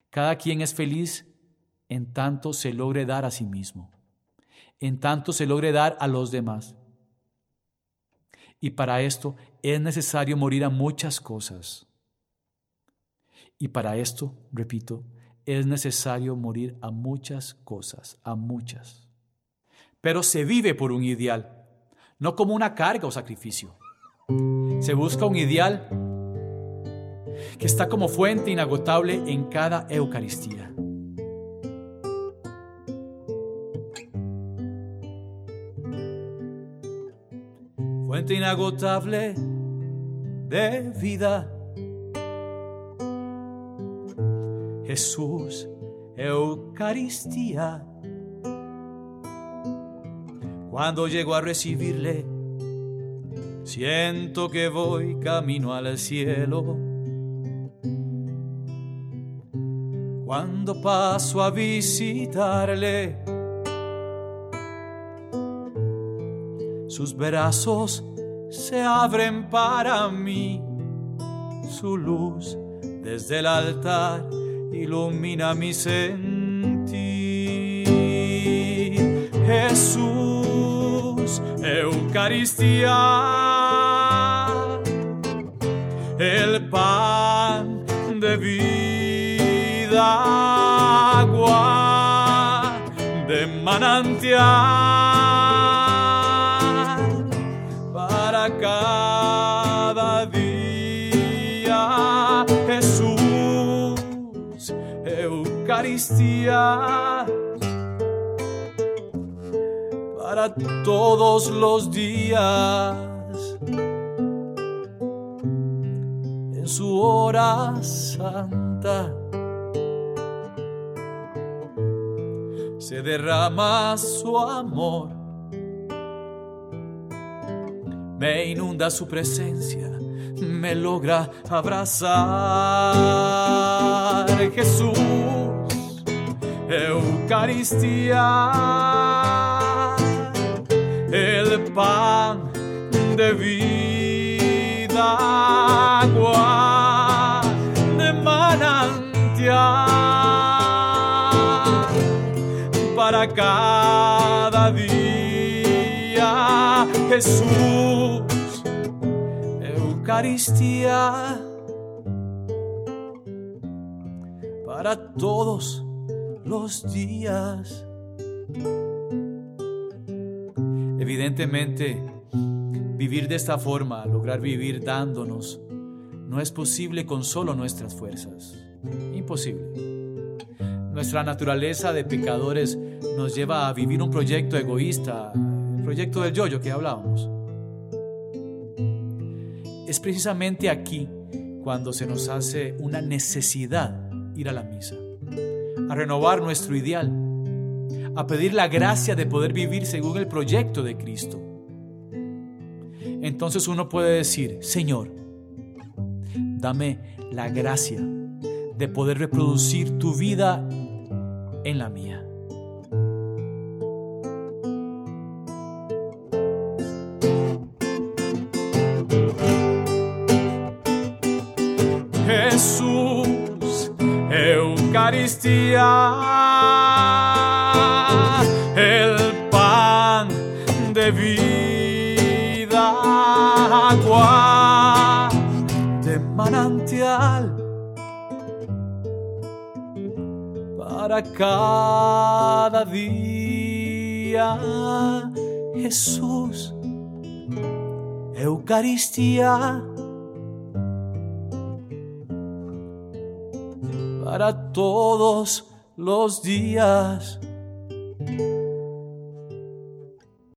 Cada quien es feliz en tanto se logre dar a sí mismo, en tanto se logre dar a los demás. Y para esto es necesario morir a muchas cosas. Y para esto, repito, es necesario morir a muchas cosas, a muchas. Pero se vive por un ideal, no como una carga o sacrificio. Se busca un ideal que está como fuente inagotable en cada Eucaristía. Fuente inagotable de vida. Jesús, Eucaristía. Cuando llego a recibirle, siento que voy camino al cielo. Cuando paso a visitarle, sus brazos se abren para mí. Su luz desde el altar ilumina mi sentir. Jesús, Eucaristía, el pan de vida, agua de manantial para cada día. Jesús, Eucaristía, para todos los días. En su hora santa se derrama su amor, me inunda su presencia, me logra abrazar. Jesús, Eucaristía, el pan de vida, agua de manantial para cada día. Jesús, Eucaristía, para todos los días. Evidentemente, vivir de esta forma, lograr vivir dándonos, no es posible con solo nuestras fuerzas. Imposible. Nuestra naturaleza de pecadores nos lleva a vivir un proyecto egoísta, el proyecto del yo-yo que hablábamos. Es precisamente aquí cuando se nos hace una necesidad ir a la misa, a renovar nuestro ideal, a pedir la gracia de poder vivir según el proyecto de Cristo. Entonces uno puede decir: Señor, dame la gracia de poder reproducir tu vida en la mía. Jesús, Eucaristía, el pan de vida, agua de manantial para cada día. Jesús, Eucaristía, para todos los días.